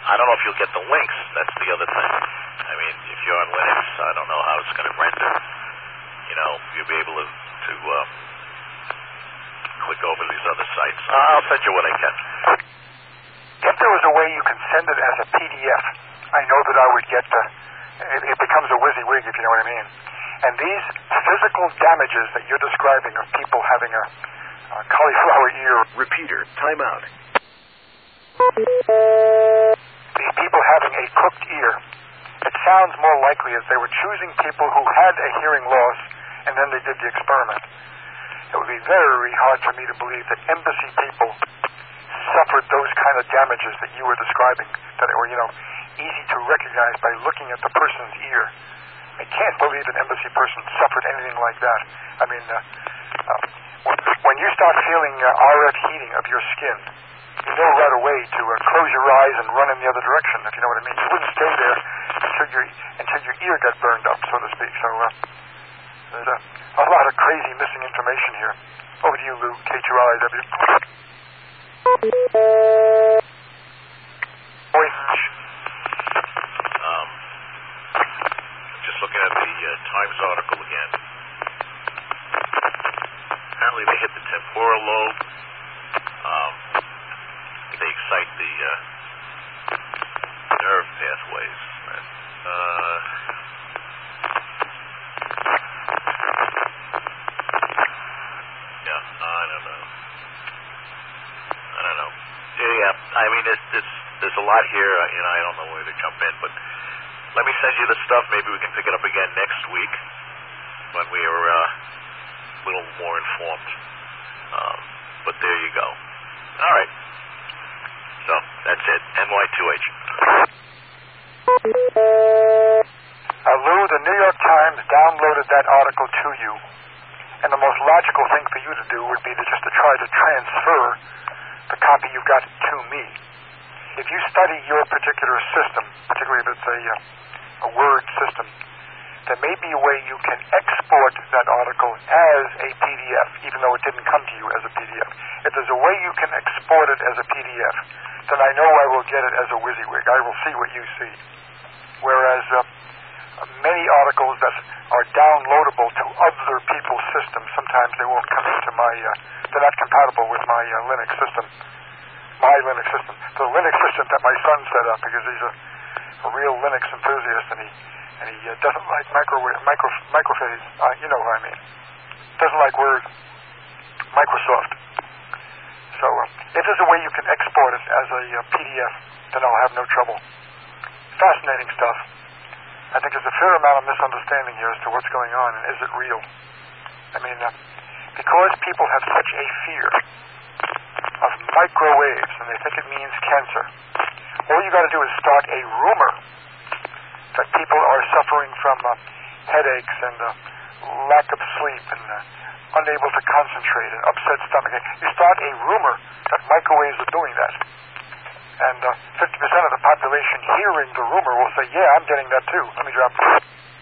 I don't know if you'll get the links. That's the other thing. I mean, if you're on Linux, I don't know how it's going to render. You know, you'll be able to click over these other sites. I'll send you what I can. If there was a way you can send it as a PDF, I know that I would get it becomes a WYSIWYG, if you know what I mean. And these physical damages that you're describing of people having a cauliflower ear. Repeater, timeout. These people having a cooked ear. It sounds more likely as they were choosing people who had a hearing loss, and then they did the experiment. It would be very hard for me to believe that embassy people suffered those kind of damages that you were describing, that were, easy to recognize by looking at the person's ear. I can't believe an embassy person suffered anything like that. I mean, when you start feeling RF heating of your skin, you know right away to close your eyes and run in the other direction, if you know what I mean. You wouldn't stay there until your ear got burned up, so to speak. So there's a lot of crazy missing information here. Over to you, Lou, KTRIW. Just looking at the Times article again. Apparently they hit the temporal lobe. They excite the nerve pathways. Yeah, I don't know. Yeah, I mean, there's a lot here. I don't know where to jump in, but let me send you the stuff. Maybe we can pick it up again next week when we are a little more informed. But there you go. All right. So that's it. NY2H. Lou, the New York Times downloaded that article to you, and the most logical thing for you to do would be to try to transfer the copy you've got to me. If you study your particular system, particularly if it's a Word system, there may be a way you can export that article as a PDF, even though it didn't come to you as a PDF. If there's a way you can export it as a PDF, then I know I will get it as a WYSIWYG. I will see what you see. Whereas many articles that are downloadable to other people's systems, sometimes they won't come into my, they're not compatible with my Linux system. My Linux system. The Linux system that my son set up, because he's a real Linux enthusiast, and he doesn't like microphase. You know what I mean. Doesn't like Word, Microsoft. So if there's a way you can export it as a PDF, then I'll have no trouble. Fascinating stuff. I think there's a fair amount of misunderstanding here as to what's going on and is it real. I mean, because people have such a fear of microwaves and they think it means cancer, all you got to do is start a rumor that people are suffering from headaches and lack of sleep and unable to concentrate and upset stomach. You start a rumor that microwaves are doing that. And 50% of the population hearing the rumor will say, yeah, I'm getting that too. Let me drop this.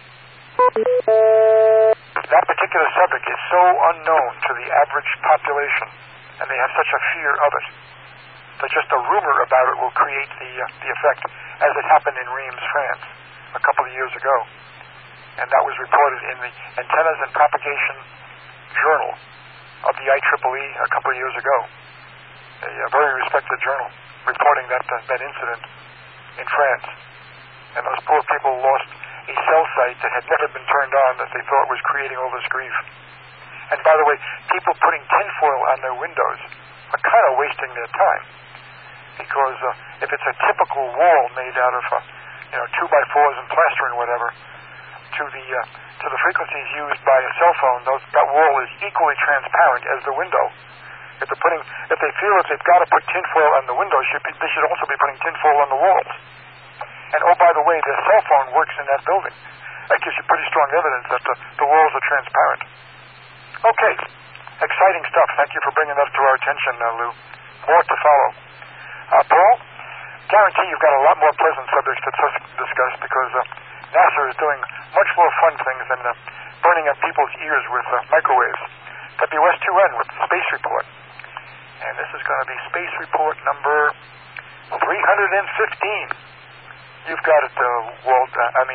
That particular subject is so unknown to the average population, and they have such a fear of it, that just a rumor about it will create the effect, as it happened in Reims, France, a couple of years ago. And that was reported in the Antennas and Propagation Journal of the IEEE a couple of years ago. A very respected journal reporting that incident in France. And those poor people lost a cell site that had never been turned on that they thought was creating all this grief. And by the way, people putting tinfoil on their windows are kind of wasting their time, because if it's a typical wall made out of 2x4s and plaster and whatever, to the frequencies used by a cell phone, that wall is equally transparent as the window. If they feel that they've got to put tinfoil on the windows, they should also be putting tinfoil on the walls. And oh, by the way, their cell phone works in that building. That gives you pretty strong evidence that the walls are transparent. Okay, exciting stuff. Thank you for bringing that to our attention, Lou. More to follow. Paul, guarantee you've got a lot more pleasant subjects to discuss, because NASA is doing much more fun things than burning up people's ears with microwaves. WS2N with the Space Report. And this is going to be Space Report number 315. You've got it, Walt.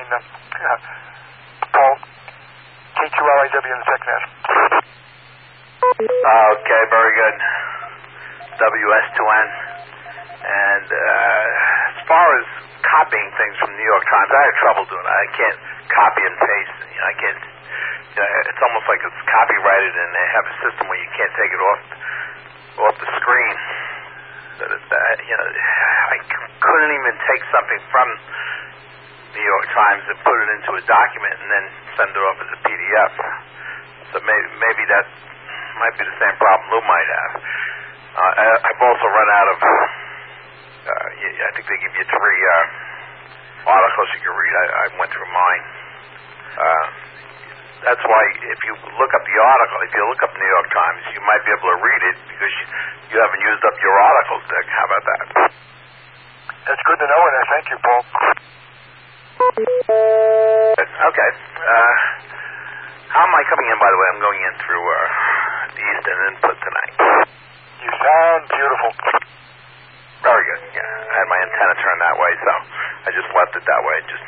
Paul. KQLIW in the second half. Okay, very good. WS2N. And as far as copying things from New York Times, I have trouble doing it. I can't copy and paste. I can't. It's almost like it's copyrighted, and they have a system where you can't take it off the screen. I couldn't even take something from New York Times and put it into a document and then send it off as a PDF. So maybe that might be the same problem Lou might have. I've also run out of. I think they give you 3 articles you can read. I went through mine. That's why if you look up the article, if you look up New York Times, you might be able to read it because you haven't used up your articles, Dick. How about that? That's good to know, and I thank you, Paul. Okay. How am I coming in, by the way? I'm going in through the Eastern Input tonight. You sound beautiful. Very good. Yeah, I had my antenna turned that way, so I just left it that way. Just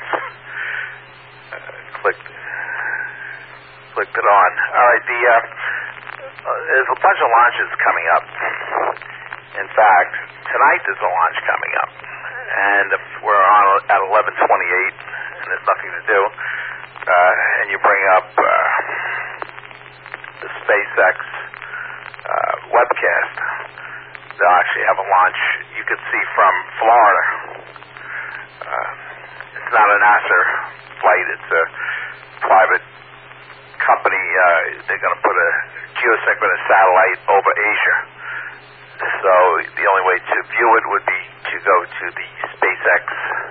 clicked it on. All right. There's a bunch of launches coming up. In fact, tonight there's a launch coming up, and if we're on at 11:28, and there's nothing to do, and you bring up the SpaceX webcast, they'll actually have a launch you can see from Florida. It's not a NASA flight, it's a private company. They're going to put a geosynchronous satellite over Asia. So the only way to view it would be to go to the SpaceX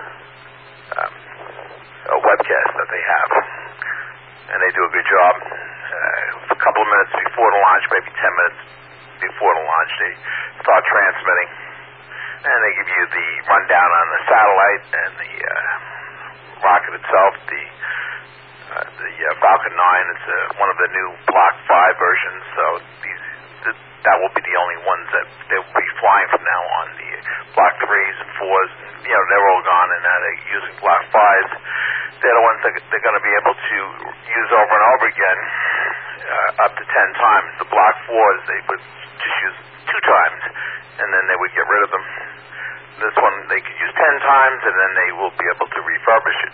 webcast that they have. And they do a good job. A couple of minutes before the launch, maybe 10 minutes before the launch, they start transmitting. And they give you the rundown on the satellite and the rocket itself, the Falcon 9. It's one of the new Block 5 versions, so that will be the only ones that they will be flying from now on. The Block 3s and 4s, they're all gone, and now they're using Block 5s. They're the ones that they're going to be able to use over and over again, up to 10 times. The Block 4s, they would just use 2 times, and then they would get rid of them. This one, they could use 10 times, and then they will be able to refurbish it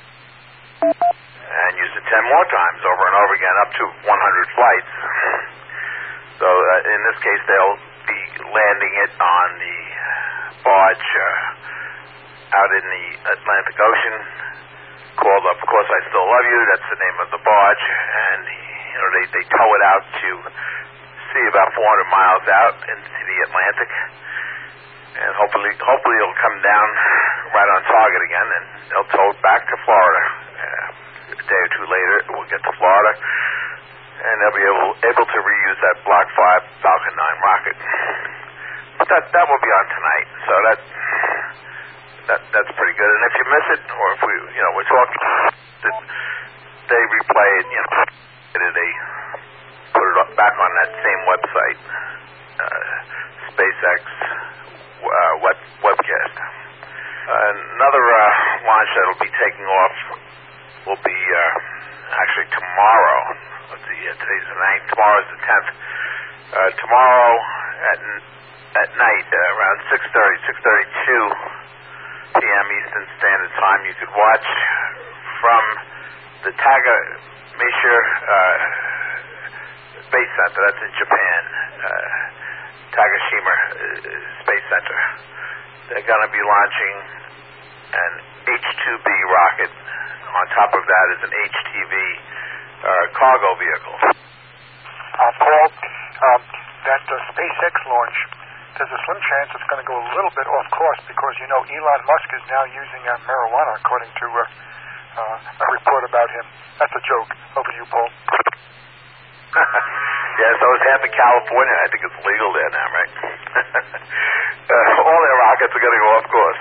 and use it 10 more times over and over again, up to 100 flights. So in this case, they'll be landing it on the barge out in the Atlantic Ocean, called, of course, I Still Love You. That's the name of the barge, and they tow it out to sea about 400 miles out into the Atlantic, and hopefully it'll come down right on target again, and they'll tow it back to Florida. A day or two later, it will get to Florida, and they'll be able to reuse that Block 5 Falcon 9 rocket. But that will be on tonight, so that's pretty good. And if you miss it, or if we're talking, they replay it, they put it back on that same website, SpaceX webcast. Another launch that will be taking off will be actually tomorrow. Let's see, today's the 9th. Tomorrow's the 10th. Tomorrow at night, around 6:32 p.m. Eastern Standard Time, you could watch from the Takashima Space Center. That's in Japan. Takashima Space Center. They're going to be launching an H-2B rocket. On top of that is an HTV cargo vehicle. Paul, that SpaceX launch, there's a slim chance it's going to go a little bit off course because, Elon Musk is now using marijuana, according to a report about him. That's a joke. Over to you, Paul. Yeah, so is half of California. I think it's legal there now, right? All their rockets are going to go off course.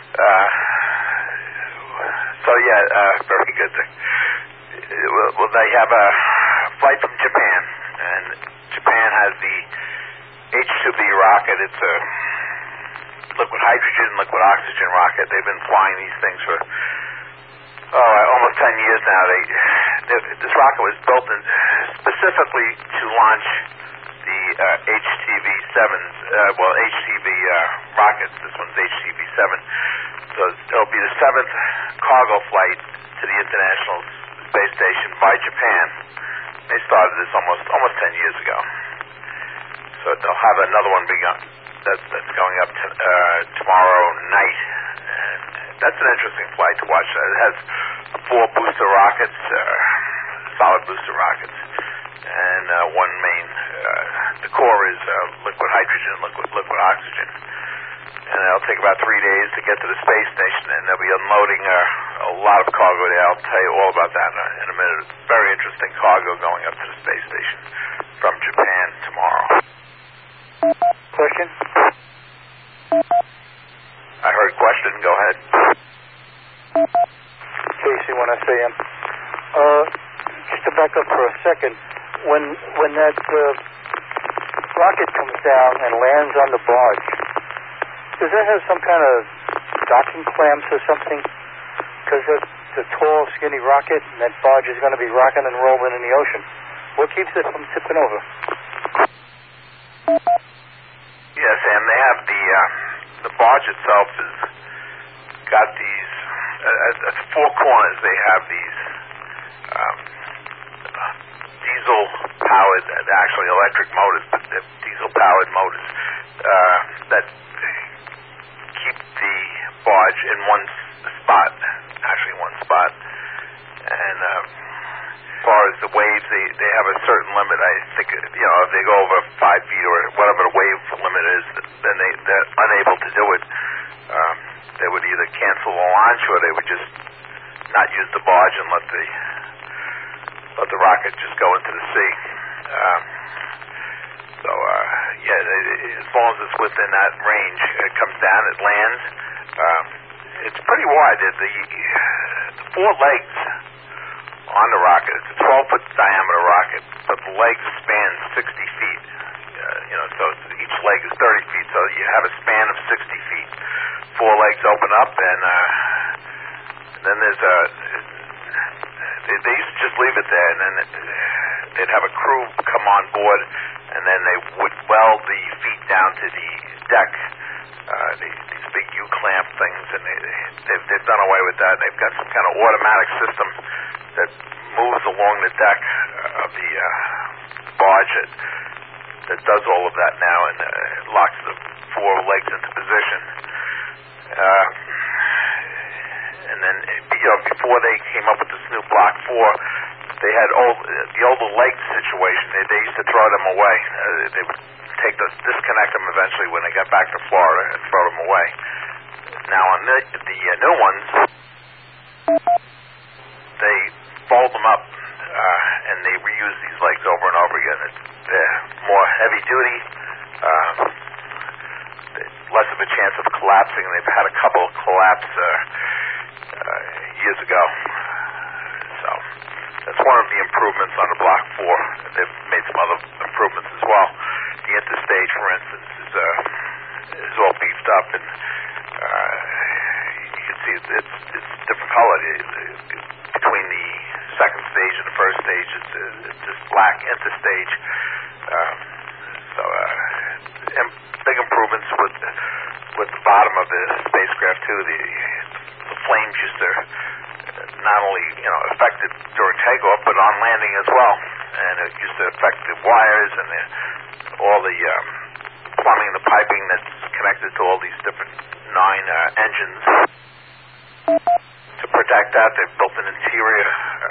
Very good. Well, they have a flight from Japan, and Japan has the H-2B rocket. It's liquid hydrogen, liquid oxygen rocket. They've been flying these things for almost 10 years now. This rocket was built specifically to launch the HTV-7s, HTV rockets. This one's HTV-7. So it'll be the 7th cargo flight to the International Space Station by Japan. They started this almost 10 years ago. So they'll have another one that's going up tomorrow night. And that's an interesting flight to watch. It has 4 booster rockets, solid booster rockets, and one main. The core is liquid hydrogen, liquid oxygen. And it'll take about 3 days to get to the space station, and they'll be unloading a lot of cargo there. I'll tell you all about that in a minute. Very interesting cargo going up to the space station from Japan tomorrow. Question? I heard question. Go ahead. Casey, when I say just to back up for a second, when that rocket comes down and lands on the barge, does that have some kind of docking clamps or something? Because it's a tall, skinny rocket, and that barge is going to be rocking and rolling in the ocean. What keeps it from tipping over? Yeah, Sam, they have the barge itself has got these, at the 4 corners they have these diesel-powered, actually electric motors, but they're diesel-powered motors that keep the barge in one spot. And as far as the waves, they have a certain limit. I think, if they go over 5 feet or whatever the wave limit is, then they're unable to do it. They would either cancel the launch or they would just not use the barge and let the rocket just go into the sea. As long as it's within that range, it comes down, it lands. It's pretty wide. The 4 legs on the rocket, it's a 12-foot diameter rocket, but the legs span 60 feet. So each leg is 30 feet, so you have a span of 60 feet. 4 legs open up, and then there's they used to just leave it there, and then they'd have a crew come on board, and then they would weld the feet down to the deck, these big U-clamp things, and they've done away with that. They've got some kind of automatic system that moves along the deck of the barge that does all of that now, and locks the 4 legs into position. And then, before they came up with this new Block 4, they had the older leg situation. They used to throw them away. They would disconnect them eventually when they got back to Florida and throw them away. Now on the new ones, they fold them up and they reuse these legs over and over again. They're more heavy duty, less of a chance of collapsing. They've had a couple of collapse years ago. So that's one of the improvements on the Block 4. They've made some other improvements as well. The interstage, for instance, is all beefed up, and you can see it's different color. Between the second stage and the first stage, it's this black interstage. Big improvements with the bottom of the spacecraft too. The flames used to not only affect it during takeoff, but on landing as well, and it used to affect the wires and all the plumbing, the piping that's connected to all these different 9 engines. To protect that, they've built an interior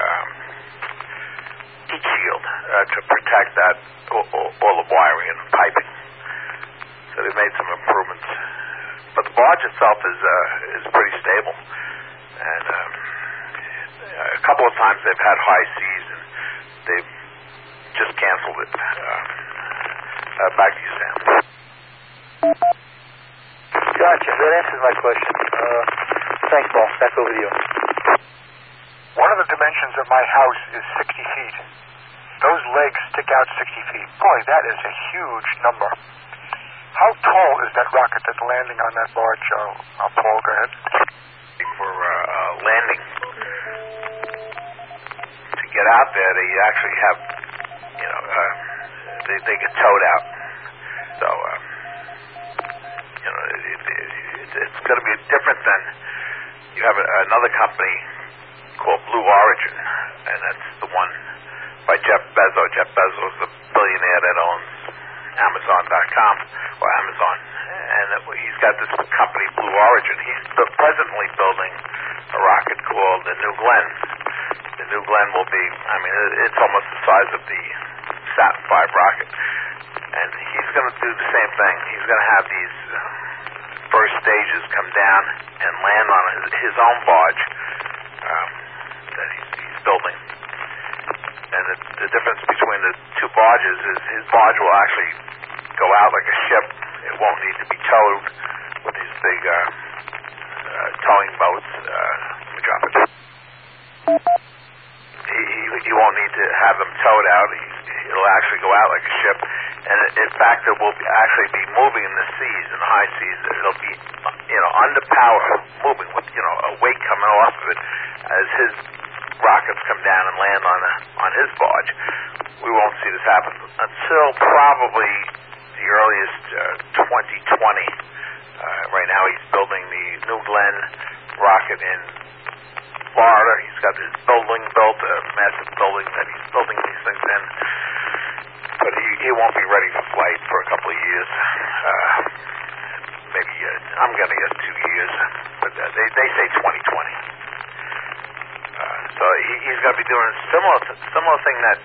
heat shield to protect that, all the wiring and the piping. So they've made some improvements. But the barge itself is pretty stable. And a couple of times they've had high seas, and they've just canceled it. Back to you, Sam. Gotcha. That answers my question. Thanks, Paul. Back over to you. One of the dimensions of my house is 60 feet. Those legs stick out 60 feet. Boy, that is a huge number. How tall is that rocket that's landing on that barge, Paul? Go ahead. For landing, to get out there, they actually have, they get towed out. So, it's going to be different than you have another company called Blue Origin, and that's the one by Jeff Bezos. Jeff Bezos is the billionaire that owns Amazon.com, or Amazon, and he's got this company, Blue Origin. He's presently building a rocket called the New Glenn. The New Glenn will be, it's almost the size of the Saturn V rocket, and he's going to do the same thing. He's going to have these first stages come down and land on his own barge that he's building. And the difference between the two barges is his barge will actually go out like a ship. It won't need to be towed with these big towing boats. Let me drop it. He won't need to have them towed out. It'll actually go out like a ship. And in fact, it will actually be moving in the seas, in the high seas. It'll be, under power, moving with, a weight coming off of it as his rockets come down and land on his barge. We won't see this happen until probably the earliest 2020. Right now, he's building the New Glenn rocket in Florida. He's got his building built, a massive building that he's building these things in. But he won't be ready for flight for a couple of years. Maybe, I'm going to guess 2 years. But they say 2020. So he's going to be doing a similar thing that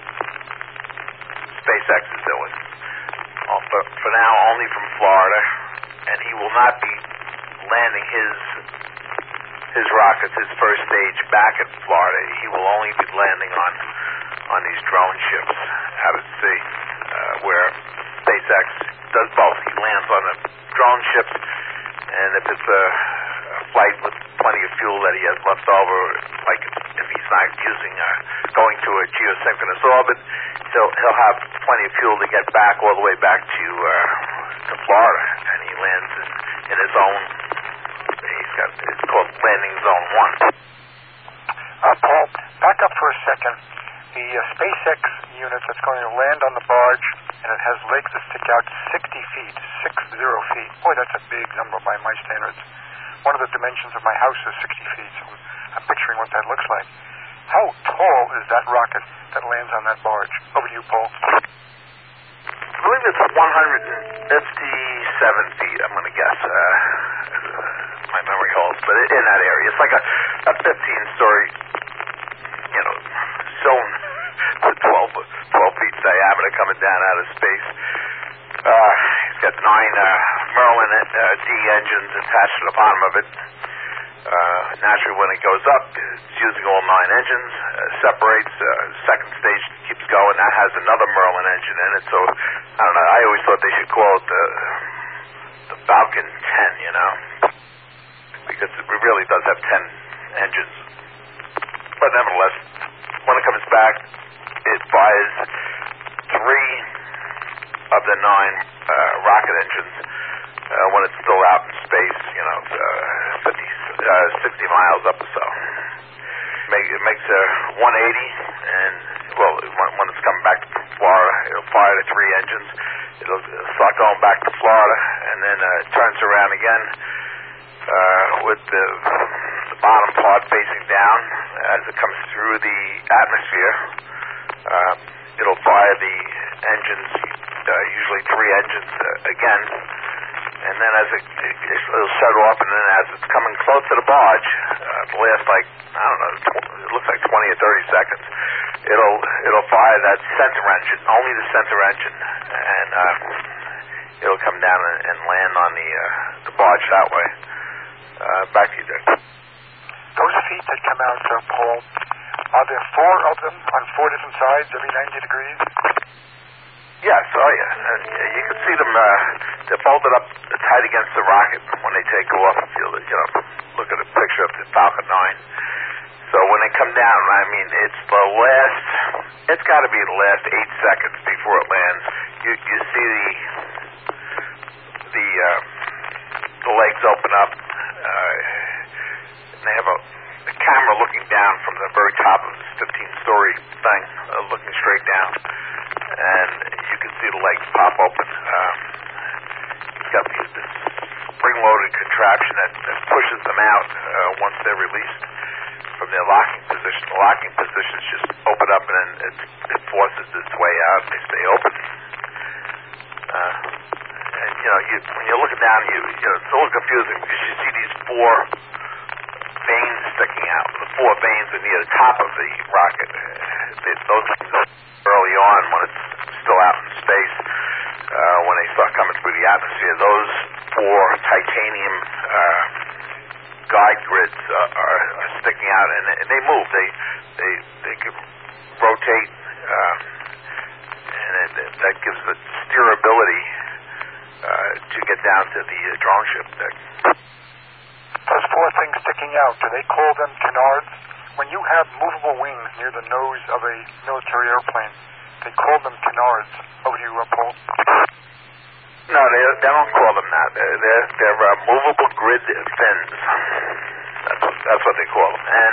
SpaceX is doing. For now, only from Florida. And he will not be landing his rockets, his first stage, back at Florida. He will only be landing on these drone ships out at sea, where SpaceX does both. He lands on the drone ships, and if it's a flight with plenty of fuel that he has left over, like if he's not using going to a geosynchronous orbit, he'll have plenty of fuel to get back all the way back to Florida, and he lands in his own. It's called landing zone 1. Paul, back up for a second. The SpaceX unit that's going to land on the barge, and it has legs that stick out 60 feet, 60 feet. Boy, that's a big number by my standards. One of the dimensions of my house is 60 feet, so I'm picturing what that looks like. How tall is that rocket that lands on that barge? Over to you, Paul. I believe it's 157 feet, I'm going to guess. My memory holds, but in that area. It's like a 15-story, zone with 12 feet diameter coming down out of space. He's got 9 Merlin D engines attached to the bottom of it. Naturally, when it goes up, it's using all 9 engines, separates, second stage keeps going, that has another Merlin engine in it, so, I don't know, I always thought they should call it the Falcon 10, because it really does have 10 engines. But nevertheless, when it comes back, it fires 3 of the 9 rocket engines when it's still out in space, 60 miles up or so. It makes a 180, and, when it's coming back from Florida, it'll fire the 3 engines. It'll start going back to Florida, and then it turns around again with the bottom part facing down as it comes through the atmosphere. It'll fire the engines, usually 3 engines again, and then as it'll shut off, and then as it's coming close to the barge, the last it looks like 20 or 30 seconds, it'll fire that center engine, only the center engine, and it'll come down and land on the barge that way. Back to you, Dick. Those feet that come out, Paul, are there 4 of them on 4 different sides, every 90 degrees? Yes, yeah. You can see them, they're folded up tight against the rocket when they take off. If you look at a picture of the Falcon 9. So when they come down, it's got to be the last 8 seconds before it lands. You see the legs open up, and they have a camera looking down from the very top of this 15-story thing, looking straight down, and you can see the legs pop open. It's got this spring-loaded contraption that pushes them out once they're released from their locking position. The locking positions just open up, and then it forces its way out, and they stay open. And when you're looking down, it's a little confusing because you see these four veins sticking out. The four veins are near the top of the rocket. Those early on when it's still out in space, when they start coming through the atmosphere, those four titanium guide grids are sticking out, and they move. They can rotate, and that gives the steerability to get down to the drone ship deck. Those four things sticking out, do they call them canards? When you have movable wings near the nose of a military airplane, they call them canards. Over to you, Paul. No, they don't call them that. They're movable grid fins. That's what they call them. And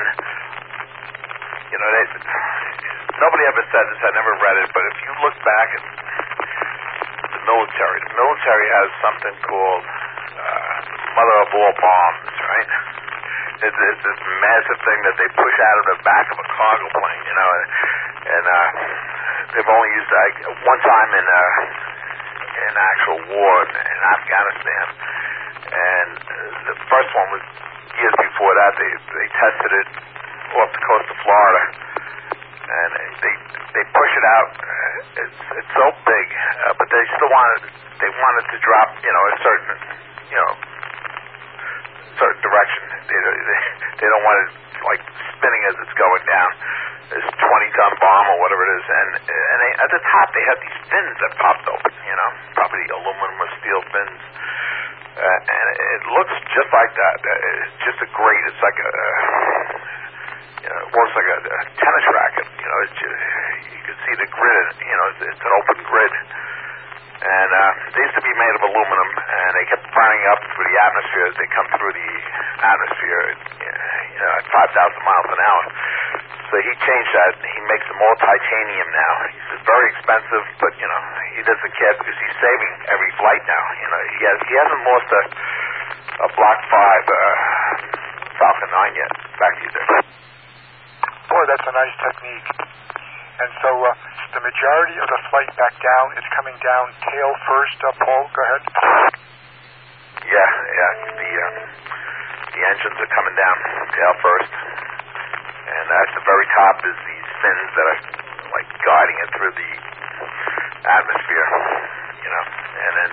nobody ever said this. I never read it, but if you look back at the military has something called mother of all bombs, right? It's this massive thing that they push out of the back of a cargo plane, and they've only used it one time in actual war in Afghanistan, and the first one was years before that. They tested it off the coast of Florida, and they push it out. It's so big, but they still wanted to drop a certain direction. They don't want it like spinning as it's going down. This 20-ton bomb or whatever it is, and at the top they have these fins that popped open. Probably aluminum or steel fins, and it looks just like that. It's just a grate. It's like works like a tennis racket. You can see the grid. It's an open grid. And they used to be made of aluminum, and they kept burning up through the atmosphere as they come through the atmosphere at 5,000 miles an hour. So he changed that. He makes them all titanium now. He says very expensive, but he doesn't care because he's saving every flight now. He hasn't lost a Block 5 Falcon 9 yet. Back to you there. Boy, that's a nice technique. And so the majority of the flight back down is coming down tail first. Paul, go ahead. Yeah. The engines are coming down tail first, and at the very top is these fins that are like guiding it through the atmosphere. And then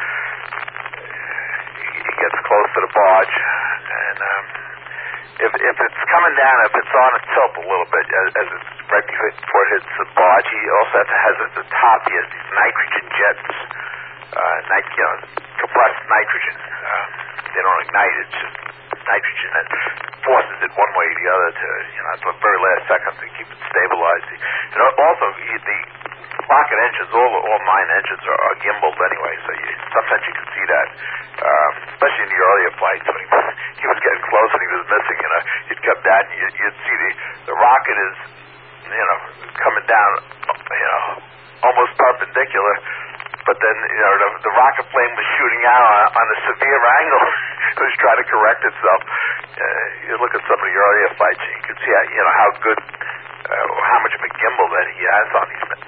he gets close to the barge, and if it's coming down, if it's on a tilt a little bit as it's right before it hits the barge, he also has at the top, he has these nitrogen jets, compressed nitrogen. They don't ignite, it's just nitrogen that forces it one way or the other to, at the very last second to keep it stabilized. And also, the rocket engines, all 9 engines are gimbaled anyway, so sometimes you can see that, especially in the earlier flights when he was getting close and he was missing, you'd come down and you'd see the rocket is, coming down, almost perpendicular, but then, the rocket plane was shooting out on a severe angle. It was trying to correct itself. You look at some of the earlier flights, and you can see how good, how much of a gimbal that he has on these things.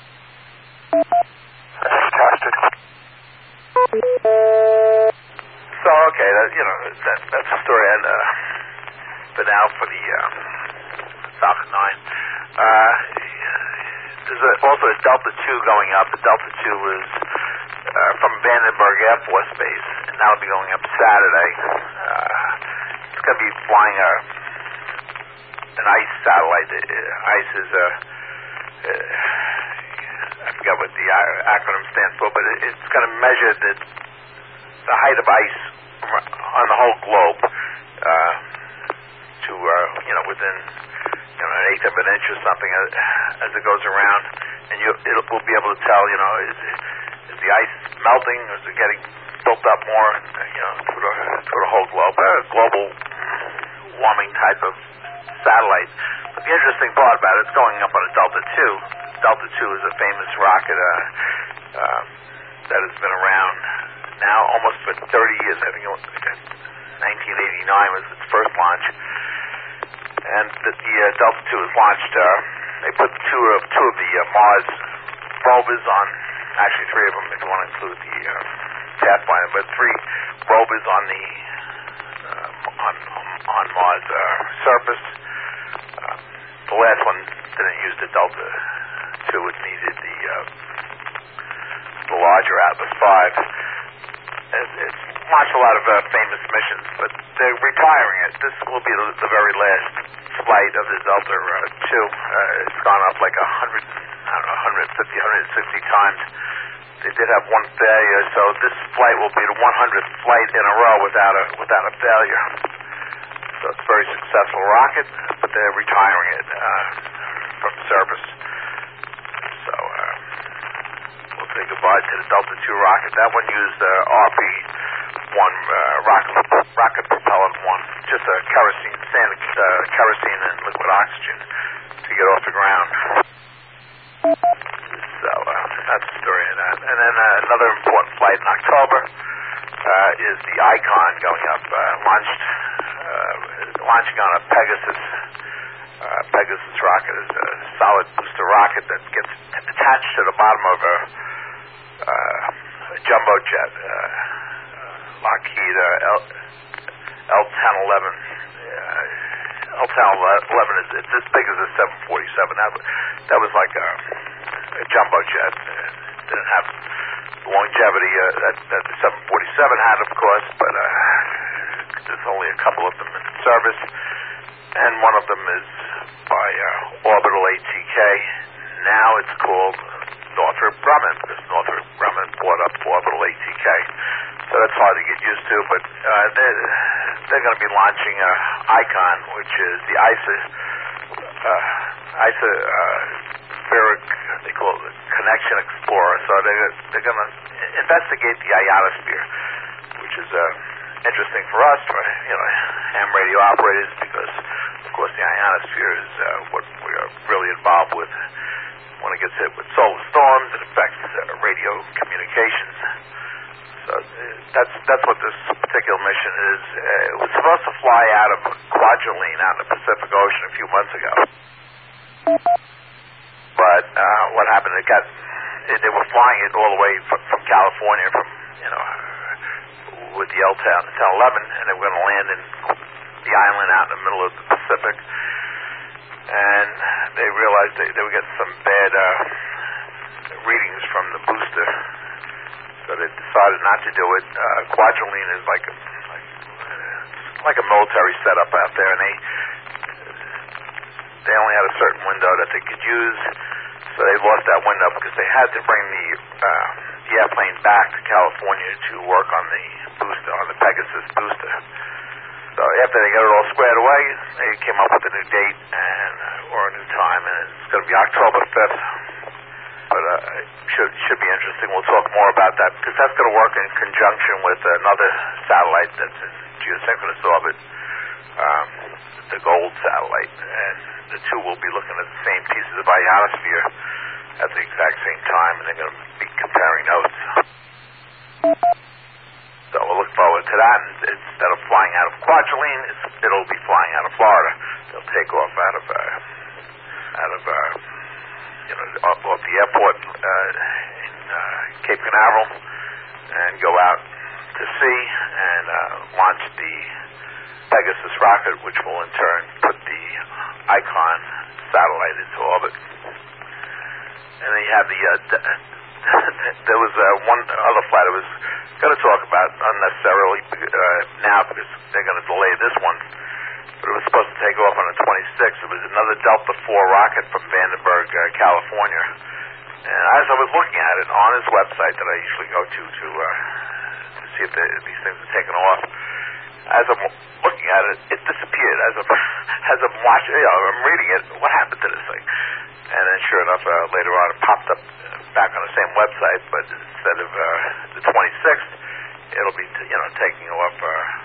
Fantastic. So, okay, that's the story. And but now for the Falcon 9. There's also a Delta II going up. The Delta II is from Vandenberg Air Force Base, and that'll be going up Saturday. It's going to be flying an ICE satellite. ICE is I forget what the acronym stands for, but it's going to measure the height of ice on the whole globe to within an eighth of an inch or something as it goes around, and we'll be able to tell, is the ice melting, or is it getting built up more, through the whole globe. Global warming type of satellite. But the interesting part about it, it's going up on a Delta II. Delta II is a famous rocket that has been around now almost for 30 years. I think it was 1989 was its first launch. And the Delta II was launched. They put two of the Mars rovers on, actually three of them if you want to include the Pathfinder, but three rovers on the on Mars surface. The last one didn't use the Delta II; it needed the larger Atlas V. It's launched a lot of famous missions, but they're retiring it. This will be the very last flight of the Delta II. It's gone up like 150, 160 times. They did have one failure, so this flight will be the 100th flight in a row without a failure. So it's a very successful rocket, but they're retiring it from service. So we'll say goodbye to the Delta II rocket. That one used RP-1 rocket propellant one, just a kerosene and liquid oxygen to get off the ground. So that's the story of that. And then another important flight in October is the Icon going up, launching on a Pegasus. Pegasus rocket is a solid booster rocket that gets attached to the bottom of a jumbo jet, Lockheed L-1011. L-1011 it's as big as a 747. That was like a jumbo jet. It didn't have the longevity that the 747 had, of course, but there's only a couple of them in service, and one of them is by Orbital ATK. Now it's called Northrop Grumman, because Northrop Grumman bought up Orbital ATK. So that's hard to get used to, but they're going to be launching Icon, which is the isospheric, they call it the Connection Explorer. So they're going to investigate the ionosphere, which is interesting for us, for ham radio operators, because of course the ionosphere is what we are really involved with. When it gets hit with solar storms, it affects radio communications. So that's what this particular mission is. It was supposed to fly out of Kwajalein out in the Pacific Ocean a few months ago. But what happened? They were flying it all the way from California, with the L-1011, and they were going to land in the island out in the middle of the Pacific. And they realized they were getting some bad readings from the booster, so they decided not to do it. Kwajalein is like a military setup out there, and they only had a certain window that they could use, so they lost that window because they had to bring the airplane back to California to work on the booster, on the Pegasus booster. So after they got it all squared away, they came up with a new date or a new time, and it's going to be October 5th. But it should be interesting. We'll talk more about that, because that's going to work in conjunction with another satellite that's in geosynchronous orbit, the GOLD satellite. And the two will be looking at the same pieces of ionosphere at the exact same time, and they're going to be comparing notes. So we'll look forward to that. And instead of flying out of Kwajalein, it'll be flying out of Florida. They'll take off out of off the airport in Cape Canaveral and go out to sea and launch the Pegasus rocket, which will in turn put the Icon satellite into orbit. And then you have there was one other flight I was going to talk about, unnecessarily now, because they're going to delay this one, but it was supposed to take off on the 26th. It was another Delta IV rocket from Vandenberg, California. And as I was looking at it on his website that I usually go to see if these things are taken off, as I'm looking at it, it disappeared. As I'm watching, I'm reading it, what happened to this thing? And then sure enough, later on it popped up back on the same website, but instead of the 26th, it'll be taking off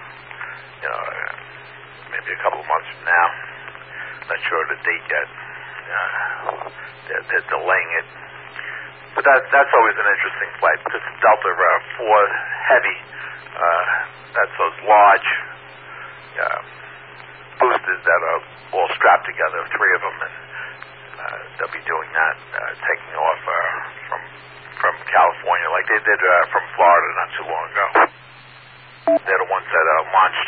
maybe a couple of months from now. Not sure the date yet. They're delaying it, but that's always an interesting flight because Delta 4 Heavy, that's those large boosters that are all strapped together, 3 of them, and they'll be doing that, taking off from California like they did from Florida not too long ago. They're the ones that launched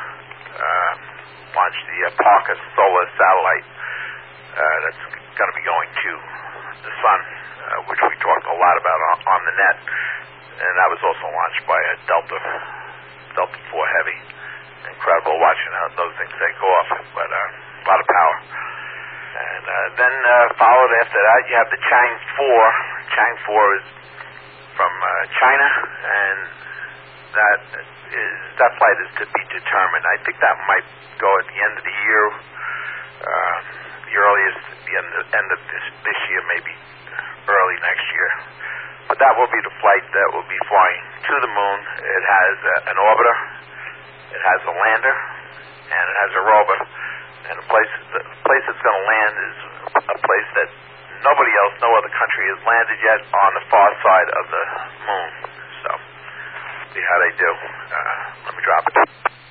the Parker solar satellite that's going to be going to the sun, which we talked a lot about on the net, and that was also launched by a Delta 4 Heavy. Incredible watching how those things take off, but a lot of power. And then followed after that, you have the Chang 4. Chang 4 is from China, and that flight is to be determined. I think that might go at the end of the year. The earliest at the end of this year, maybe early next year. But that will be the flight that will be flying to the moon. It has an orbiter, it has a lander, and it has a rover. And the place it's going to land is a place that nobody else, no other country has landed yet on the far side of the moon. So, see how they do. Let me drop it.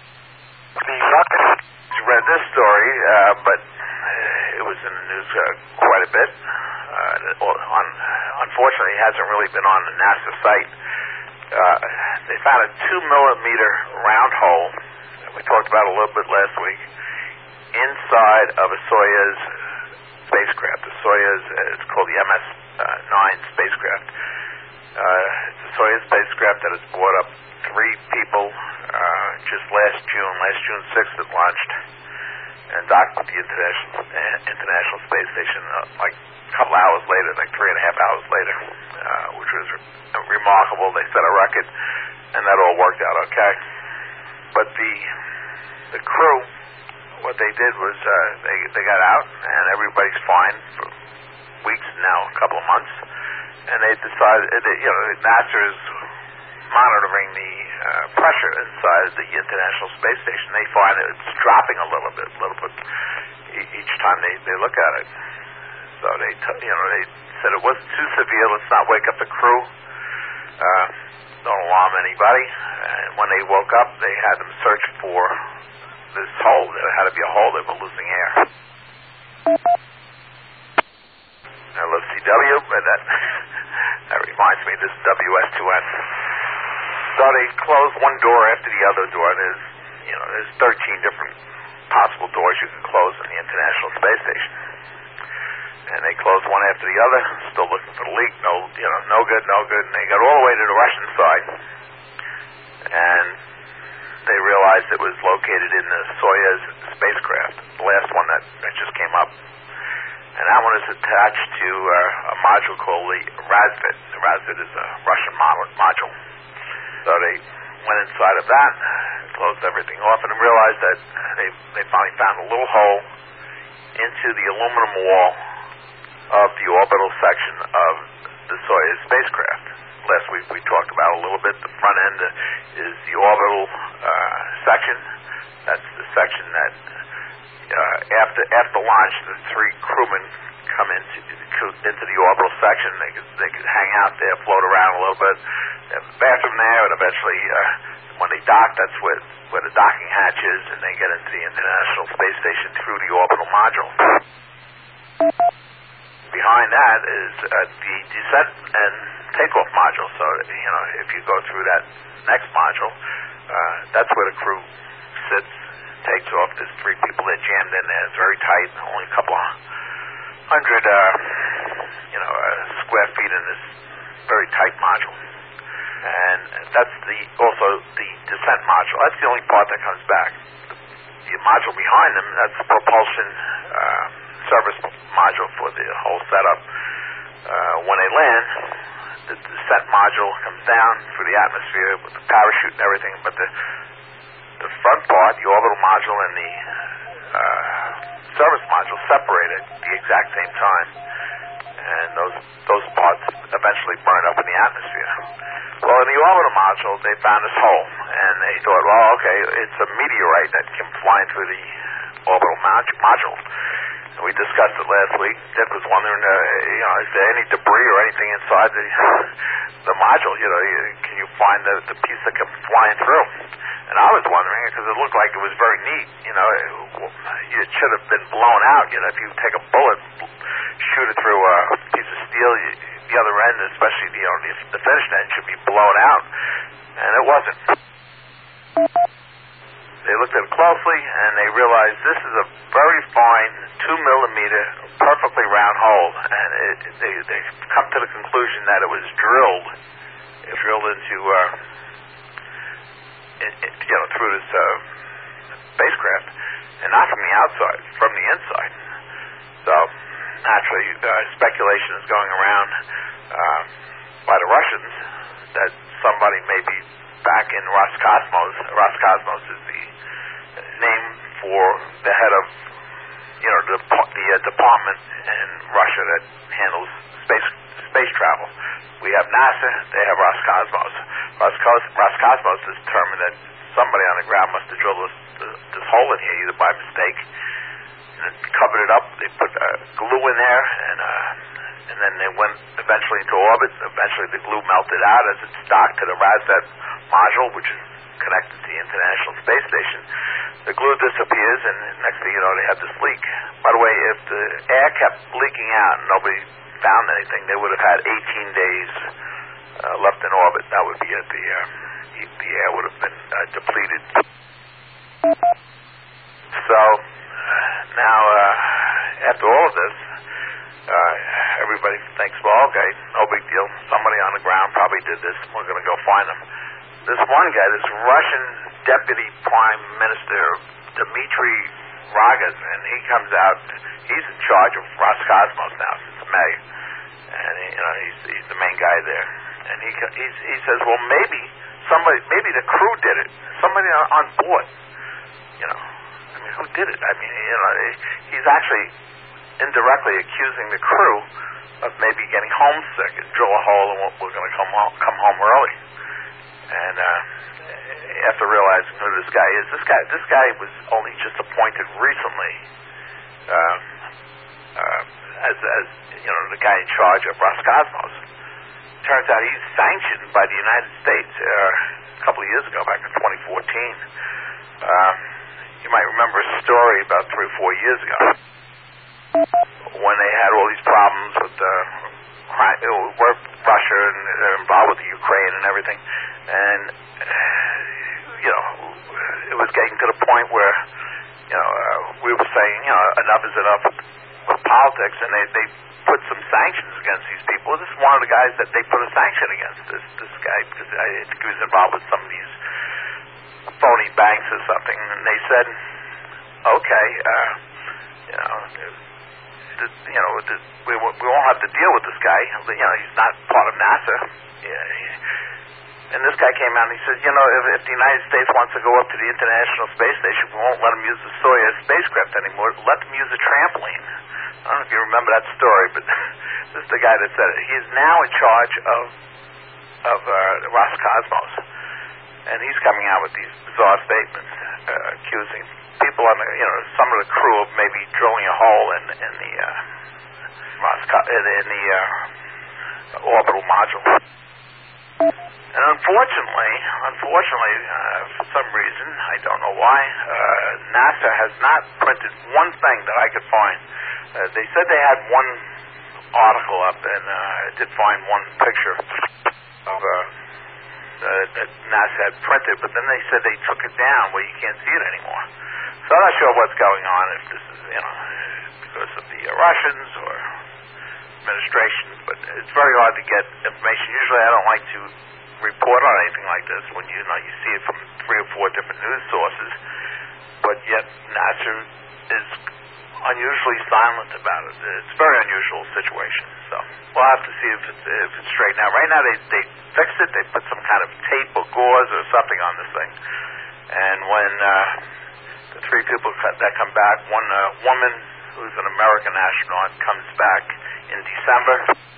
You read this story, but it was in the news quite a bit. Unfortunately, it hasn't really been on the NASA site. They found a 2-millimeter round hole that we talked about a little bit last week inside of a Soyuz spacecraft. The Soyuz, it's called the MS-9 spacecraft. It's a Soyuz spacecraft that has brought up 3 people just last June 6th it launched and docked with the International Space Station like a couple hours later, like 3.5 hours later, which was remarkable. They set a record, and that all worked out okay. But the crew, what they did was they got out, and everybody's fine for weeks now, a couple of months, and they decided, NASA is monitoring the pressure inside the International Space Station. They find that it's dropping a little bit each time they look at it. So they said it wasn't too severe. Let's not wake up the crew. Don't alarm anybody. And when they woke up, they had them search for this hole. There had to be a hole. They were losing air. LFCW, but that reminds me of this WS2N. So they closed one door after the other door. There's 13 different possible doors you can close in the International Space Station. And they closed one after the other, still looking for the leak. No good. And they got all the way to the Russian side, and they realized it was located in the Soyuz spacecraft, the last one that just came up. And that one is attached to a module called the Razvid. The Razvid is a Russian module. So they went inside of that, closed everything off, and realized that they finally found a little hole into the aluminum wall of the orbital section of the Soyuz spacecraft. Last week we talked about a little bit. The front end is the orbital section. That's the section that after launch, the 3 crewmen come into the orbital section. They could hang out there, float around a little bit. They have a bathroom there, and eventually, when they dock, that's where the docking hatch is, and they get into the International Space Station through the orbital module. Behind that is the descent and takeoff module. So, if you go through that next module, that's where the crew sits, takes off. There's 3 people that jammed in there. It's very tight, only a couple of hundred, square feet in this very tight module. And that's also the descent module. That's the only part that comes back. The module behind them, that's the propulsion service module for the whole setup. When they land, the descent module comes down through the atmosphere with the parachute and everything, but the front part, the orbital module and the service module, separate at the exact same time. and those parts eventually burned up in the atmosphere. Well, in the orbital module, they found this hole, and they thought, well, okay, it's a meteorite that came flying through the orbital module. And we discussed it last week. Dick was wondering, is there any debris or anything inside the module? Can you find the piece that came flying through? And I was wondering, because it looked like it was very neat. It should have been blown out. If you take a bullet, shoot it through a piece of steel, the other end, especially the finished end, should be blown out. And it wasn't. They looked at it closely, and they realized this is a very fine 2-millimeter, perfectly round hole. And they come to the conclusion that it was drilled. It drilled into, through this spacecraft, and not from the outside, from the inside. So, naturally, speculation is going around by the Russians that somebody may be back in Roscosmos. Roscosmos is the name for the head of, the department in Russia that handles space travel. We have NASA, they have Roscosmos. Roscosmos is determined that somebody on the ground must have drilled this hole in here, either by mistake, and covered it up. They put glue in there, and then they went eventually into orbit. Eventually the glue melted out as it docked to the Rosneft module, which is connected to the International Space Station. The glue disappears, and next thing you know, they have this leak. By the way, if the air kept leaking out and nobody found anything, they would have had 18 days left in orbit. That would be it. The air would have been depleted. So now, after all of this, everybody thinks, well, okay, no big deal. Somebody on the ground probably did this. We're going to go find them. This one guy, this Russian Deputy Prime Minister, Dmitry Rogozin, he comes out. He's in charge of Roscosmos now since May, and he's the main guy there. And he says, well, maybe the crew did it. Somebody on board. Who did it? He's actually indirectly accusing the crew of maybe getting homesick and drill a hole and we're going to come home early. And after realizing who this guy is, this guy was only just appointed recently as the guy in charge of Roscosmos. Turns out he's sanctioned by the United States a couple of years ago, back in 2014. You might remember a story about 3 or 4 years ago when they had all these problems with Russia and involved with the Ukraine and everything. And, it was getting to the point where, we were saying, enough is enough with politics, and they put some sanctions against these people. This is one of the guys that they put a sanction against, this guy, because I think he was involved with some of these phony banks or something, and they said, okay, we won't have to deal with this guy. He's not part of NASA. And this guy came out and he said, if the United States wants to go up to the International Space Station, we won't let them use the Soyuz spacecraft anymore. Let them use a trampoline. I don't know if you remember that story, but this is the guy that said it. He is now in charge of Roscosmos, and he's coming out with these bizarre statements, accusing people on some of the crew of maybe drilling a hole in the orbital module. And unfortunately, for some reason, I don't know why, NASA has not printed one thing that I could find. They said they had one article up, and I did find one picture of that NASA had printed, but then they said they took it down where you can't see it anymore. So I'm not sure what's going on, if this is, because of the Russians or administrations, but it's very hard to get information. Usually I don't like to report on anything like this when you see it from 3 or 4 different news sources, but yet NASA is unusually silent about it. It's a very unusual situation, so we'll have to see if it's straightened out. Right now they fixed it. They put some kind of tape or gauze or something on this thing, and when the 3 people that come back, one woman who's an American astronaut comes back, in December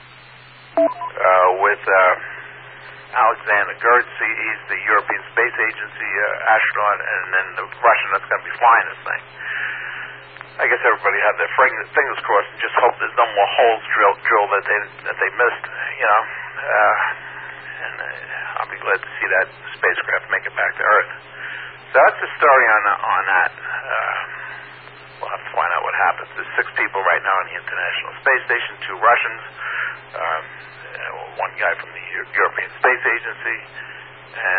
with Alexander Gertz. He's the European Space Agency astronaut, and then the Russian that's going to be flying this thing. I guess everybody had their fingers crossed and just hope there's no more holes drilled that they missed, you know. And I'll be glad to see that spacecraft make it back to Earth. So that's the story on that. We'll have to find out what happens. There's 6 people right now on the International Space Station, 2 Russians, one guy from the European Space Agency, and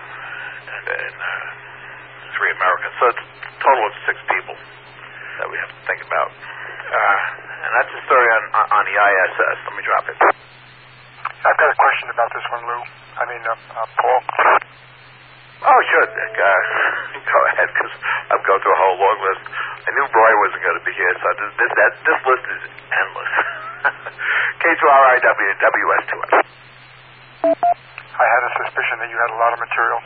3 Americans. So it's a total of 6 people that we have to think about. And that's the story on the ISS. Let me drop it. I've got a question about this one, Lou. Paul. Oh, sure, Dick. Go ahead, because I'm going through a whole long list. I knew Roy wasn't going to be here, so this list is endless. K2RIW and WS2S. I had a suspicion that you had a lot of material.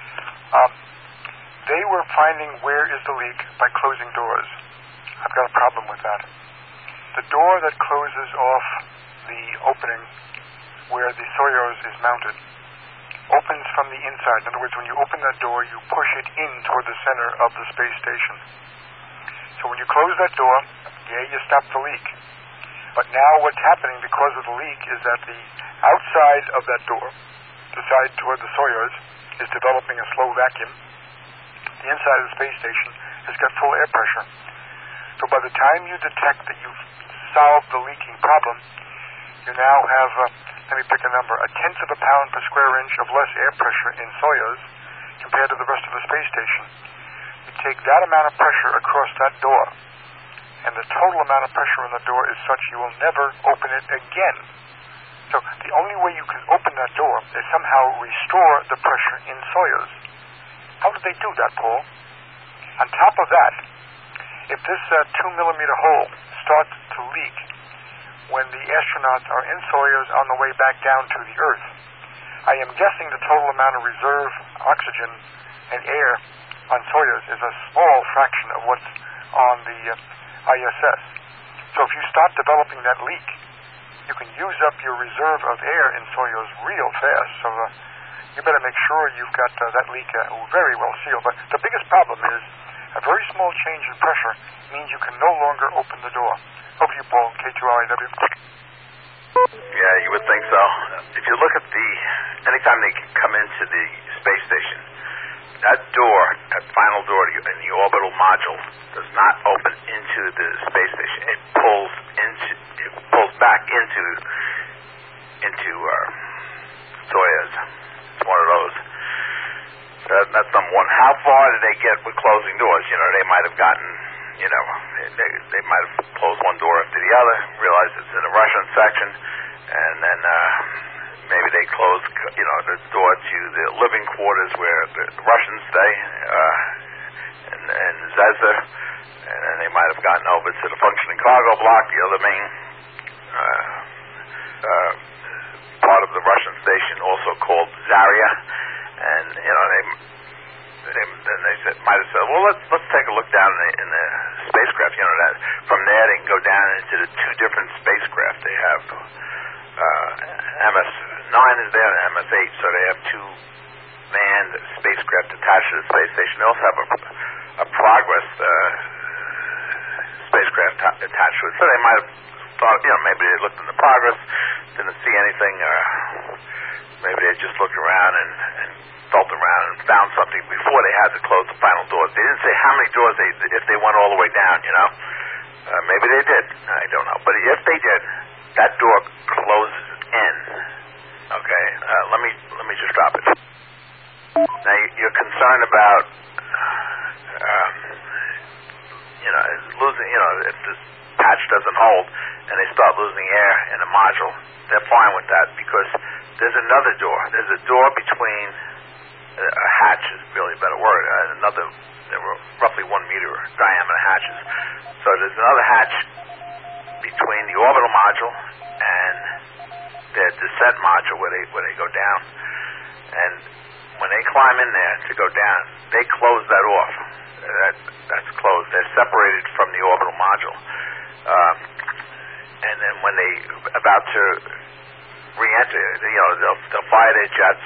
They were finding where is the leak by closing doors. I've got a problem with that. The door that closes off the opening where the Soyuz is mounted opens from the inside. In other words, when you open that door, you push it in toward the center of the space station. So when you close that door, you stop the leak. But now what's happening because of the leak is that the outside of that door, the side toward the Soyuz, is developing a slow vacuum. The inside of the space station has got full air pressure. So by the time you detect that you've solved the leaking problem, you now have, let me pick a number, 1/10 of a pound per square inch of less air pressure in Soyuz compared to the rest of the space station. You take that amount of pressure across that door, and the total amount of pressure in the door is such you will never open it again. So the only way you can open that door is somehow restore the pressure in Soyuz. How did they do that, Paul? On top of that, if this 2-millimeter hole starts to leak when the astronauts are in Soyuz on the way back down to the Earth, I am guessing the total amount of reserve oxygen and air on Soyuz is a small fraction of what's on the ISS. So if you start developing that leak, you can use up your reserve of air in Soyuz real fast. So you better make sure you've got that leak very well sealed. But the biggest problem is a very small change in pressure means you can no longer open the door. Over to you, Paul, K2RIW. Yeah, you would think so. If you look at anytime they come into the space station, that door, that final door in the orbital module, does not open into the space station. It pulls back into Soyuz. It's one of those. That's number one. How far did they get with closing doors? They might have gotten, they might have closed one door after the other, realized it's in the Russian section, and then maybe they closed, the door to the living quarters where the Russians stay, and Zvezda, and then they might have gotten over to the functioning cargo block, the other main part of the Russian station, also called Zarya, and they might have said, well, let's take a look down in the spacecraft. That from there they can go down into the 2 different spacecraft. They have MS-9 is there and MS-8, so they have 2 manned spacecraft attached to the space station. They also have a Progress spacecraft attached to it. So they might have thought, maybe they looked in the Progress, didn't see anything, or maybe they just looked around and felt around and found something before they had to close the final doors. They didn't say how many doors if they went all the way down, maybe they did. I don't know. But if they did, that door closes in. Okay? Let me just drop it. Now, you're concerned about, losing, if this patch doesn't hold and they start losing air in the module, they're fine with that because there's another door. There's a door between a hatch is really a better word. There were roughly 1 meter diameter hatches. So there's another hatch between the orbital module and the descent module where they go down. And when they climb in there to go down, they close that off. That's closed. They're separated from the orbital module. and then when they about to re-enter, they'll fire their jets,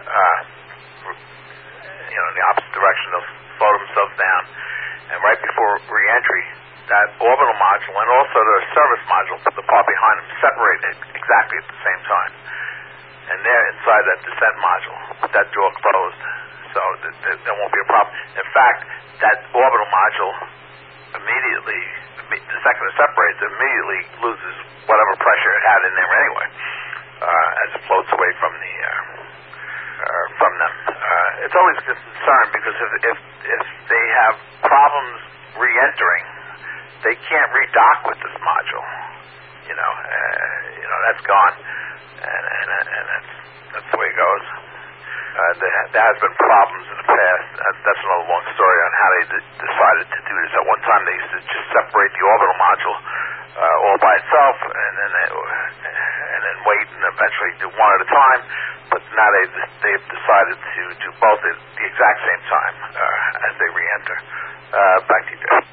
in the opposite direction. They'll slow themselves down, and right before re-entry, that orbital module and also the service module, the part behind them, separated exactly at the same time. And they're inside that descent module with that door closed, so there won't be a problem. In fact, that orbital module immediately, the second it separates, it immediately loses whatever pressure it had in there anyway, as it floats away from them. It's always a concern because if they have problems re-entering, they can't redock with this module. That's gone, and that's the way it goes. There has been problems in the past. That's another long story on how they decided to do this. At one time, they used to just separate the orbital module all by itself, and then wait, and eventually do one at a time. But now they've decided to do both at the exact same time as they re-enter. Back to you, Jeff.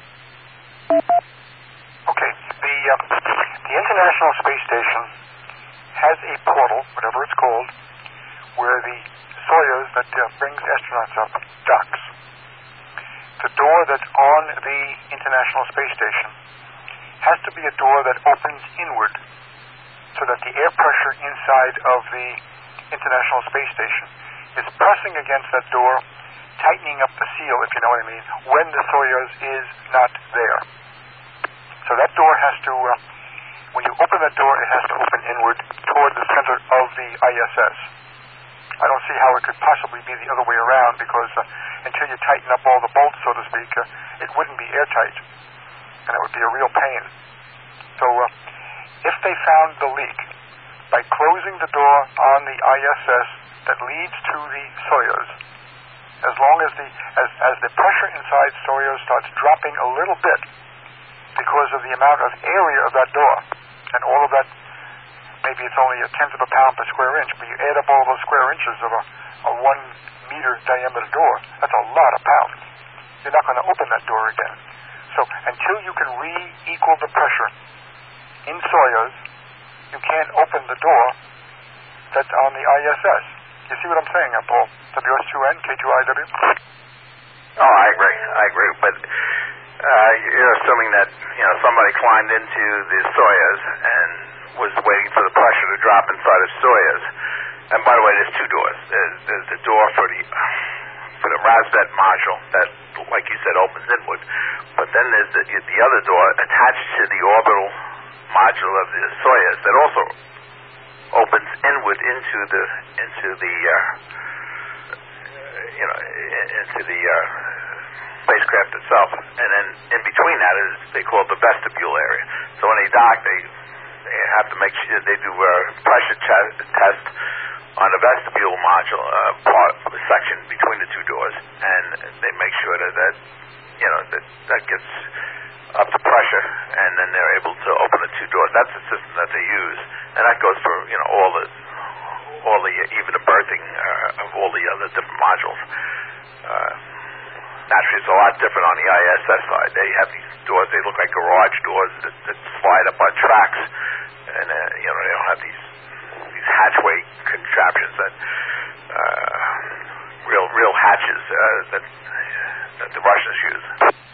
Okay. The International Space Station has a portal, whatever it's called, where the Soyuz that brings astronauts up docks. The door that's on the International Space Station has to be a door that opens inward so that the air pressure inside of the International Space Station is pressing against that door, tightening up the seal, if you know what I mean, when the Soyuz is not there. So that door has to, when you open that door, it has to open inward toward the center of the ISS. I don't see how it could possibly be the other way around because until you tighten up all the bolts, so to speak, it wouldn't be airtight, and it would be a real pain. So if they found the leak by closing the door on the ISS that leads to the Soyuz, as long as the pressure inside Soyuz starts dropping a little bit because of the amount of area of that door, and all of that, maybe it's only a tenth of a pound per square inch, but you add up all those square inches of a 1 meter diameter door, that's a lot of pounds. You're not going to open that door again. So until you can re-equal the pressure in Soyuz, you can't open the door that's on the ISS. You see what I'm saying, Paul? WS2N, K2IW? Oh, I agree. But you're assuming that somebody climbed into the Soyuz and was waiting for the pressure to drop inside of Soyuz. And by the way, there's two doors. There's the door for the Razvet module that, like you said, opens inward. But then there's the other door attached to the orbital module of the Soyuz that also opens inward into the spacecraft itself, and then in between that is they call it the vestibule area. So when they dock, they have to make sure they do a pressure test on the vestibule module part of the section between the two doors, and they make sure that gets up to pressure, and then they're able to open the two doors. That's the system that they use, and that goes for all the even the berthing of all the other different modules. Naturally, it's a lot different on the ISS side. They have these doors; they look like garage doors that slide up on tracks, and they don't have these hatchway contraptions that real hatches that the Russians use.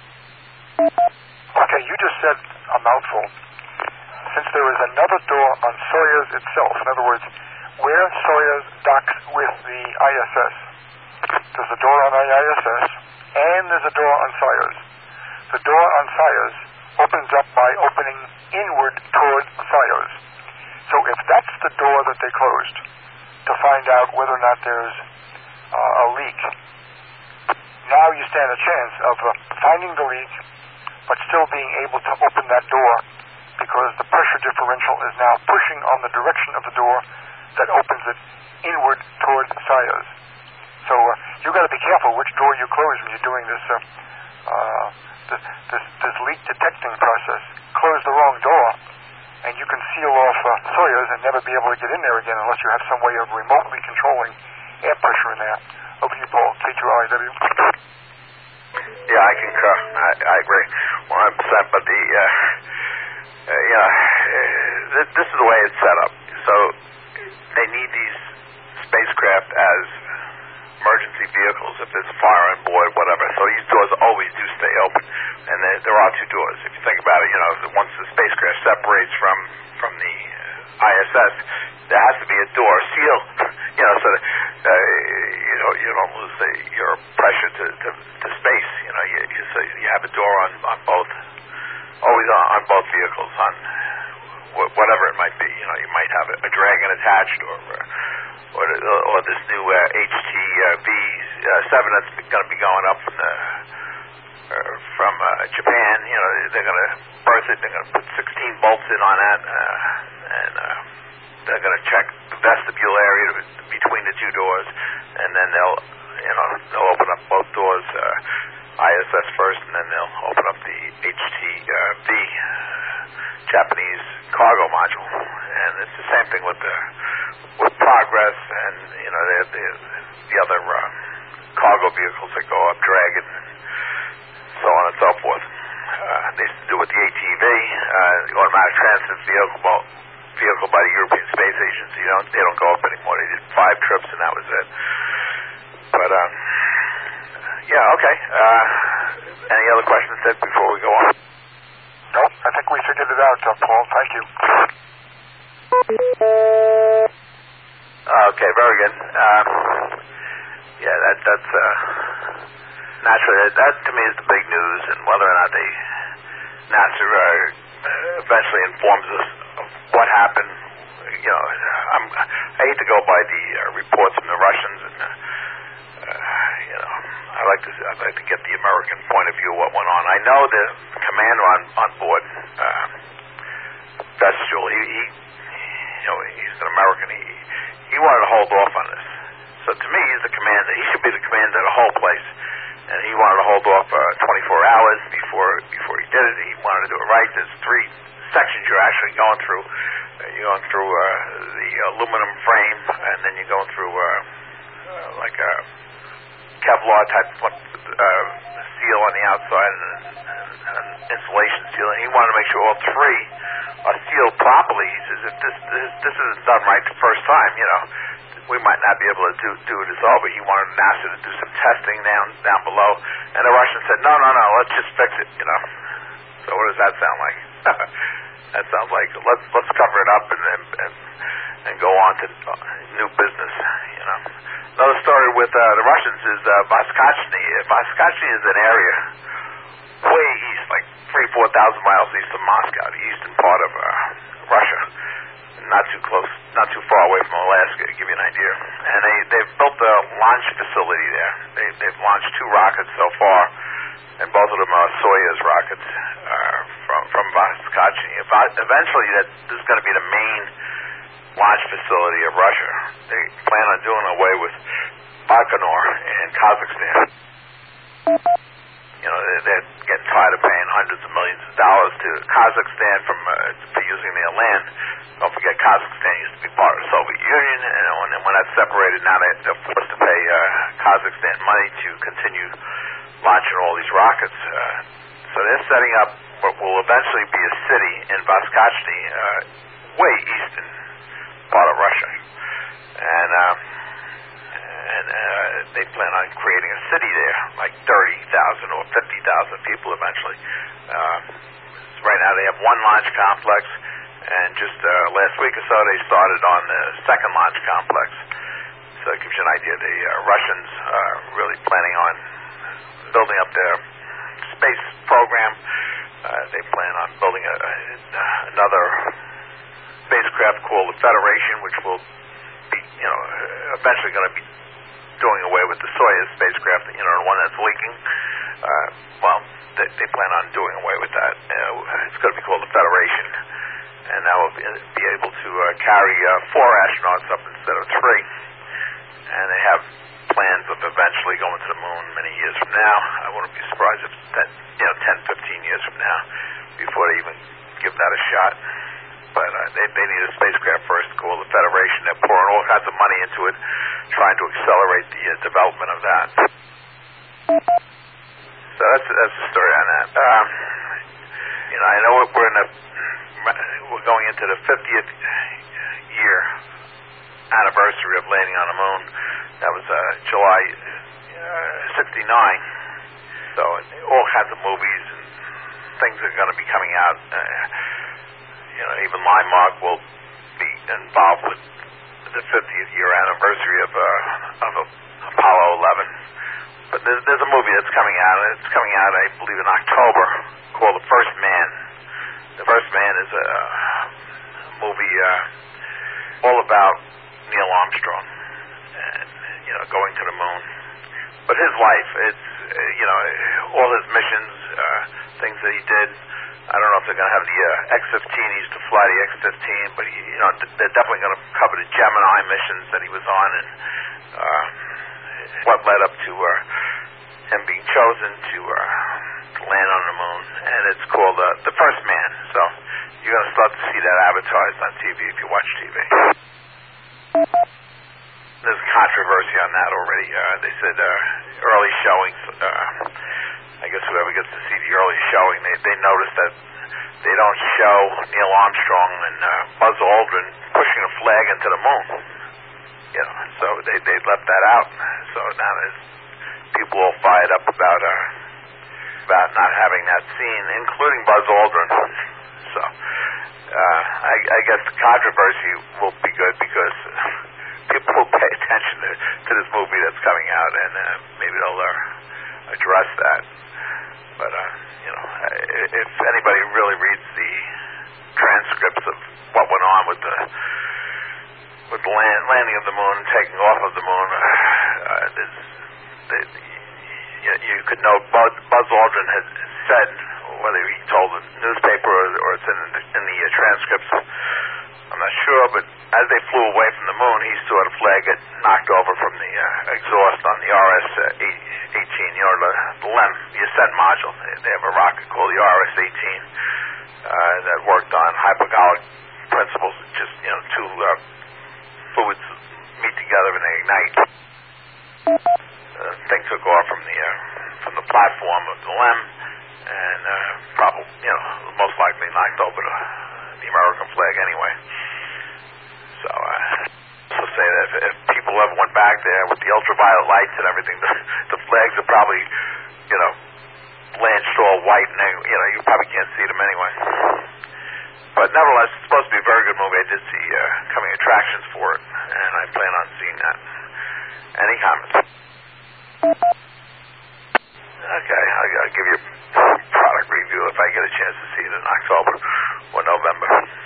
Okay, you just said a mouthful. Since there is another door on Soyuz itself, in other words, where Soyuz docks with the ISS, there's a door on the ISS, and there's a door on Soyuz. The door on Soyuz opens up by opening inward toward Soyuz. So if that's the door that they closed to find out whether or not there's a leak, now you stand a chance of finding the leak, but still being able to open that door because the pressure differential is now pushing on the direction of the door that opens it inward toward Soyuz. So you've got to be careful which door you close when you're doing this this leak detecting process. Close the wrong door, and you can seal off Soyuz and never be able to get in there again unless you have some way of remotely controlling air pressure in there. Over to you, Paul, K2LIW. Yeah, I concur. I agree 100%. But this is the way it's set up. So they need these spacecraft as emergency vehicles if there's a fire on board, whatever. So these doors always do stay open, and there are two doors. If you think about it, once the spacecraft separates from the ISS, there has to be a door seal, so that, you don't lose your pressure to space. So you have a door on both, always on both vehicles, on whatever it might be. You might have a Dragon attached, or this new HT-V7 that's going to be going up from Japan. They're going to berth it. They're going to put 16 bolts in on that, and they're going to check the vestibule area between the two doors, and then they'll open up both doors, ISS first, and then they'll open up the HT-V Japanese cargo module. And it's the same thing with Progress and the other cargo vehicles that go up, Dragon, and so on and so forth. They used to do with the ATV, the automatic transit vehicle by the European Space Agency. They don't go up anymore. They did 5 trips and that was it. But okay. Any other questions, Ted, before we go on? No, I think we figured it out, Paul. Thank you. Okay, very good. That's naturally, that to me is the big news, and whether or not NASA eventually informs us of what happened. I hate to go by the reports from the Russians, and I'd like to get the American point of view of what went on. I know the commander on board, Vestjul, he's an American. He wanted to hold off on this. So to me, he's the commander. He should be the commander of the whole place. And he wanted to hold off 24 hours before he did it. He wanted to do it right. There's 3 sections you're actually going through. You're going through the aluminum frame, and then you're going through like a Kevlar type seal on the outside and insulation seal. And he wanted to make sure all 3 are sealed properly. He says, if this isn't done right the first time, we might not be able to do it as well. But he wanted NASA to do some testing down below. And the Russians said, no, let's just fix it. So what does that sound like? That sounds like let's cover it up and go on to new business. Another story with the Russians is Voskachny. Voskachny is an area way east, like 3,000-4,000 miles east of Moscow, the eastern part of Russia. Not too close, not too far away from Alaska, to give you an idea. And they've built a launch facility there. They've launched 2 rockets so far, and both of them are Soyuz rockets from Voskachny. Eventually, this is going to be the main launch facility of Russia. They plan on doing away with Baikonur in Kazakhstan. They're getting tired of paying hundreds of millions of dollars to Kazakhstan for using their land. Don't forget, Kazakhstan used to be part of the Soviet Union, and when that's separated, now they're forced to pay Kazakhstan money to continue launching all these rockets. So they're setting up what will eventually be a city in Voskachny, way eastern part of Russia. And they plan on creating a city there, like 30,000 or 50,000 people eventually. Right now they have 1 launch complex, and just last week or so they started on the 2nd launch complex. So it gives you an idea. The Russians are really planning on building up their space program. They plan on building another spacecraft called the Federation, which will be, eventually going to be doing away with the Soyuz spacecraft, the one that's leaking. They plan on doing away with that. It's going to be called the Federation, and that will be able to carry 4 astronauts up instead of 3. And they have plans of eventually going to the moon many years from now. I wouldn't be surprised if 10, 15 years from now before they even give that a shot. But they need a spacecraft first called the Federation. They're pouring all kinds of money into it, trying to accelerate the development of that. So that's the story on that. I know we're in the we're going into the 50th year anniversary of landing on the moon. That was July 69. So all kinds of movies and things are going to be coming out. Even Limemark will be involved with the 50th year anniversary of Apollo 11. But there's a movie that's coming out, and it's coming out, I believe, in October, called The First Man. The First Man is a movie all about Neil Armstrong and going to the moon. But his life, it's all his missions, things that he did. I don't know if they're going to have the X-15. He used to fly the X-15, but they're definitely going to cover the Gemini missions that he was on, and what led up to him being chosen to land on the moon. And it's called The First Man. So you're going to start to see that advertised on TV if you watch TV. There's controversy on that already. They said early showings. I guess whoever gets to see the early showing, they noticed that they don't show Neil Armstrong and Buzz Aldrin pushing a flag into the moon. So they left that out. So now there's people all fired up about not having that scene, including Buzz Aldrin. So I guess the controversy will be good because people will pay attention to this movie that's coming out, and maybe they'll address that. But if anybody really reads the transcripts of what went on with the landing of the moon, taking off of the moon, you could know Buzz Aldrin had said, whether he told the newspaper or it's in the transcripts, I'm not sure, but as they flew away from the moon, he saw the flag get knocked over from the exhaust on the RS-18, the LEM, the ascent module. They have a rocket called the RS-18 that worked on hypergolic principles. Just, two fluids meet together and they ignite. The thing took off from the platform of the LEM and probably, most likely knocked over the American flag anyway. So say that if people ever went back there with the ultraviolet lights and everything, the flags are probably, blanched all white, and you probably can't see them anyway. But nevertheless, it's supposed to be a very good movie. I did see coming attractions for it, and I plan on seeing that. Any comments? Okay, I'll give you a product review if I get a chance to see it in October or November.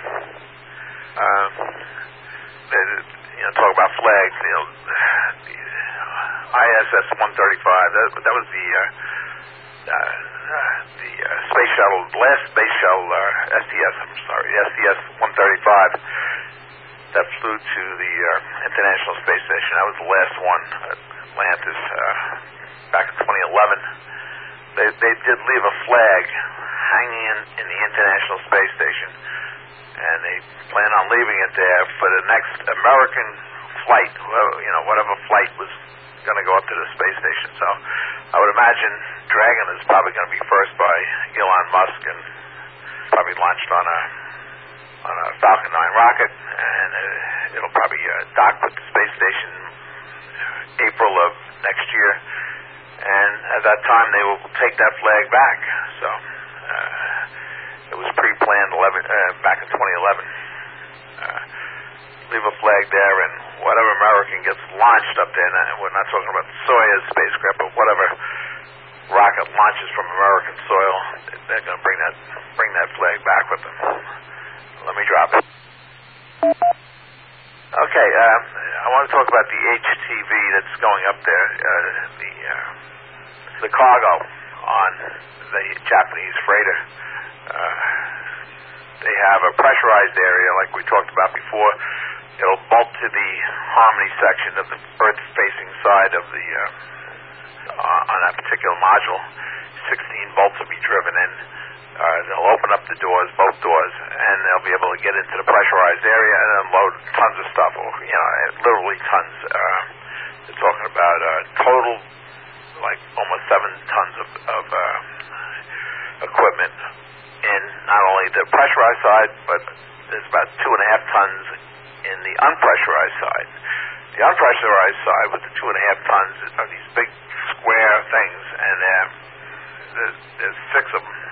Talk about flags. The ISS 135. That was the space shuttle, last space shuttle, STS. I'm sorry, STS 135 that flew to the International Space Station. That was the last one, Atlantis, back in 2011. They did leave a flag hanging in the International Space Station, and they plan on leaving it there for the next American flight, whatever flight was going to go up to the space station. So I would imagine Dragon is probably going to be first by Elon Musk and probably launched on a Falcon 9 rocket, and it'll probably dock with the space station April of next year. And at that time, they will take that flag back. So it was pre-planned back in 2011. Leave a flag there, and whatever American gets launched up there, and we're not talking about the Soyuz spacecraft, but whatever rocket launches from American soil, they're going to bring that flag back with them. Let me drop it. Okay, I want to talk about the HTV that's going up there, the cargo on the Japanese freighter. They have a pressurized area, like we talked about before. It'll bolt to the Harmony section of the Earth-facing side of the on that particular module. 16 bolts will be driven in. They'll open up the doors, both doors, and they'll be able to get into the pressurized area and unload tons of stuff, literally tons. They're talking about total, like almost 7 tons of equipment in not only the pressurized side, but there's about 2.5 tons in the unpressurized side. The unpressurized side with the 2.5 tons are these big square things, and there's 6 of them.